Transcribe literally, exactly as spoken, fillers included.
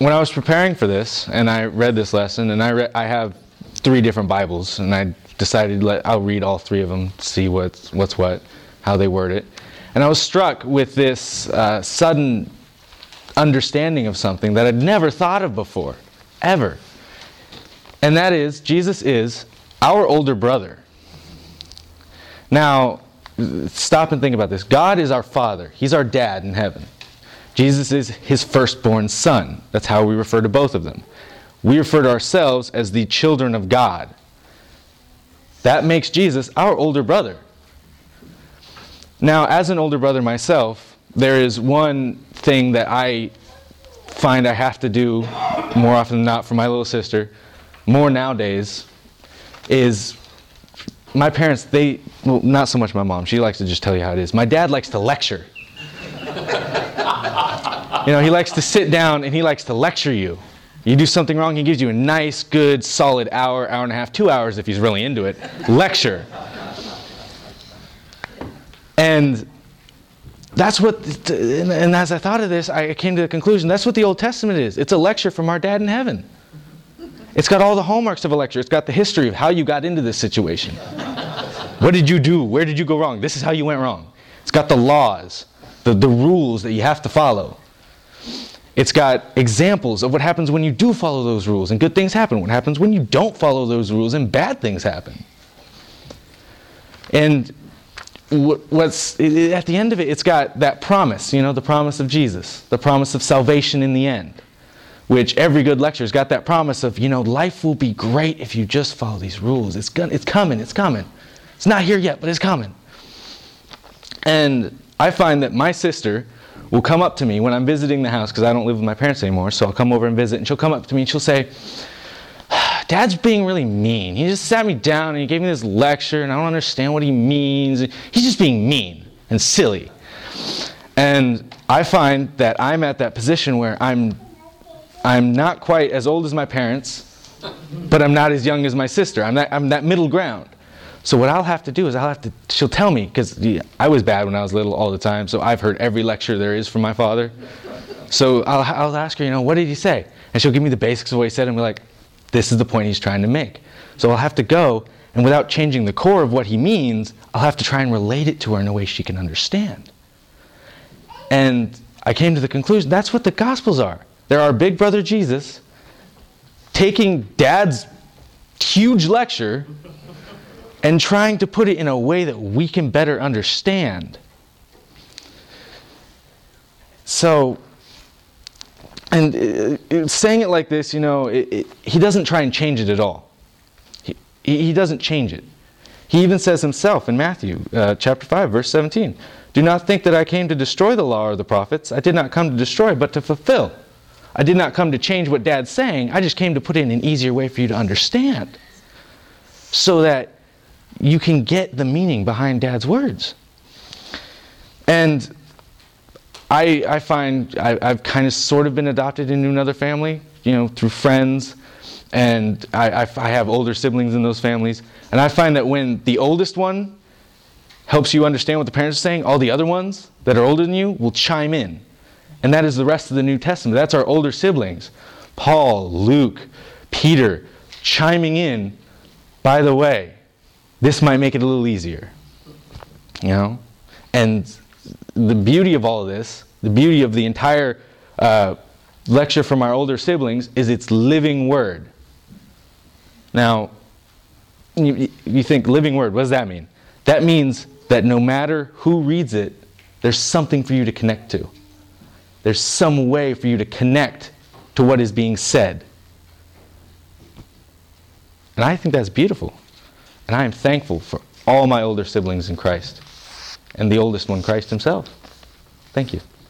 when I was preparing for this, and I read this lesson, and I re- I have three different Bibles, and I decided let I'll read all three of them, see what's what's what, how they word it, and I was struck with this uh, sudden understanding of something that I'd never thought of before, ever, and that is Jesus is our older brother. Now, stop and think about this. God is our Father. He's our dad in heaven. Jesus is his firstborn son. That's how we refer to both of them. We refer to ourselves as the children of God. That makes Jesus our older brother. Now, as an older brother myself, there is one thing that I find I have to do more often than not for my little sister, more nowadays, is my parents, they, well, not so much my mom. She likes to just tell you how it is. My dad likes to lecture. You know, he likes to sit down and he likes to lecture you. You do something wrong, he gives you a nice, good, solid hour, hour and a half, two hours if he's really into it, lecture. And that's what, and as I thought of this, I came to the conclusion, that's what the Old Testament is. It's a lecture from our dad in heaven. It's got all the hallmarks of a lecture. It's got the history of how you got into this situation. What did you do? Where did you go wrong? This is how you went wrong. It's got the laws, the, the rules that you have to follow. It's got examples of what happens when you do follow those rules and good things happen. What happens when you don't follow those rules and bad things happen. And what's at the end of it, it's got that promise, you know, the promise of Jesus, the promise of salvation in the end. Which every good lecture's got that promise of, you know, life will be great if you just follow these rules. It's gonna, it's coming, it's coming. It's not here yet, but it's coming. And I find that my sister will come up to me when I'm visiting the house, because I don't live with my parents anymore, so I'll come over and visit, and she'll come up to me and she'll say, Dad's being really mean. He just sat me down and he gave me this lecture and I don't understand what he means. He's just being mean and silly. And I find that I'm at that position where I'm I'm not quite as old as my parents, but I'm not as young as my sister. I'm that, I'm that middle ground. So what I'll have to do is I'll have to, she'll tell me, because I was bad when I was little all the time, so I've heard every lecture there is from my father. So I'll, I'll ask her, you know, what did he say? And she'll give me the basics of what he said, and be like, this is the point he's trying to make. So I'll have to go, and without changing the core of what he means, I'll have to try and relate it to her in a way she can understand. And I came to the conclusion, that's what the Gospels are. They're our big brother Jesus taking Dad's huge lecture and trying to put it in a way that we can better understand. So, and uh, uh, saying it like this, you know, it, it, he doesn't try and change it at all. He, he doesn't change it. He even says himself in Matthew uh, chapter five, verse seventeen, "Do not think that I came to destroy the law or the prophets. I did not come to destroy, but to fulfill." I did not come to change what Dad's saying. I just came to put it in an easier way for you to understand, so that you can get the meaning behind Dad's words. And I, I find I, I've kind of sort of been adopted into another family, you know, through friends, and I, I, I have older siblings in those families. And I find that when the oldest one helps you understand what the parents are saying, all the other ones that are older than you will chime in. And that is the rest of the New Testament. That's our older siblings. Paul, Luke, Peter, chiming in, by the way, this might make it a little easier. You know? And the beauty of all of this, the beauty of the entire uh, lecture from our older siblings, is its living word. Now, you, you think living word, what does that mean? That means that no matter who reads it, there's something for you to connect to. There's some way for you to connect to what is being said. And I think that's beautiful. And I am thankful for all my older siblings in Christ. And the oldest one, Christ himself. Thank you.